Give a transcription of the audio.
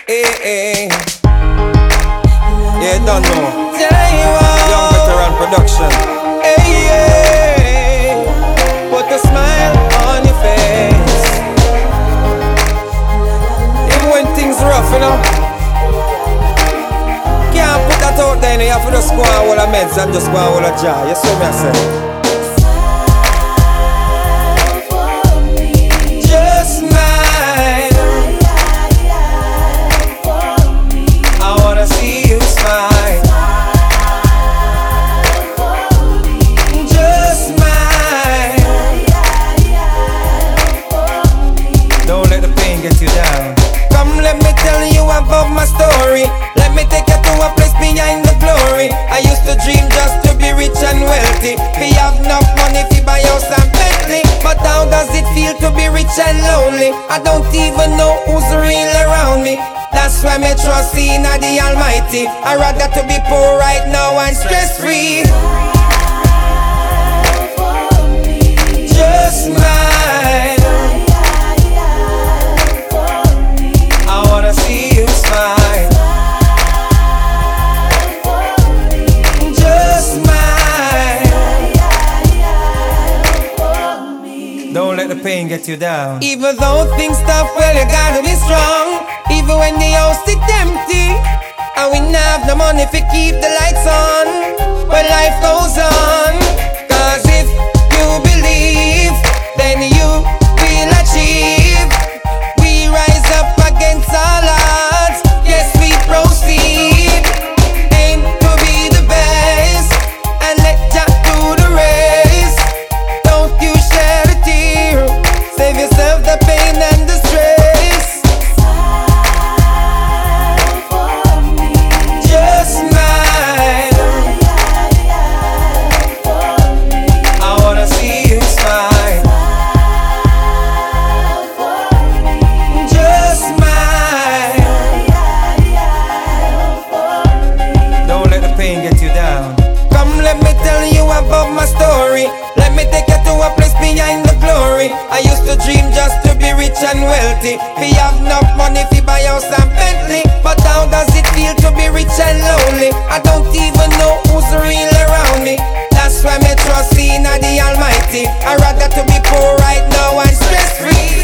Hey. Yeah, don't know. Young Veteran Production. Hey. Put a smile on your face. Even when things rough, you know. Can't put that out there, you have to just go on all the meds and just go on all the jar. You see me I say? My story, let me take you to a place behind the glory. I used to dream just to be rich and wealthy. We have enough money to buy house and Bentley. But how does it feel to be rich and lonely? I don't even know who's real around me. That's why me trust in the Almighty. I'd rather to be poor right now and stress free. Just smile. I wanna see you smile. Just smile. Don't let the pain get you down. Even though things tough, well you gotta be strong. Even when the house is empty and we not have the money to keep the lights on, when life goes on. Cause if you believe, then you will achieve. We rise up against all odds. Yes, we proceed. Aim to be the best and let Jah do the rest. Don't you shed a tear. Save yourself the pain and the stress. Just smile. I wanna see you smile. Just smile. Don't let the pain get you down. Come, let me tell you about my story. Let me take you to a place behind the glory. I used to dream just to be rich and wealthy. We have enough money to buy house and Bentley. But how does it feel to be rich and lonely? I don't even know who's real around me. That's why me trust in the Almighty. I'd rather to be poor right now and stress free.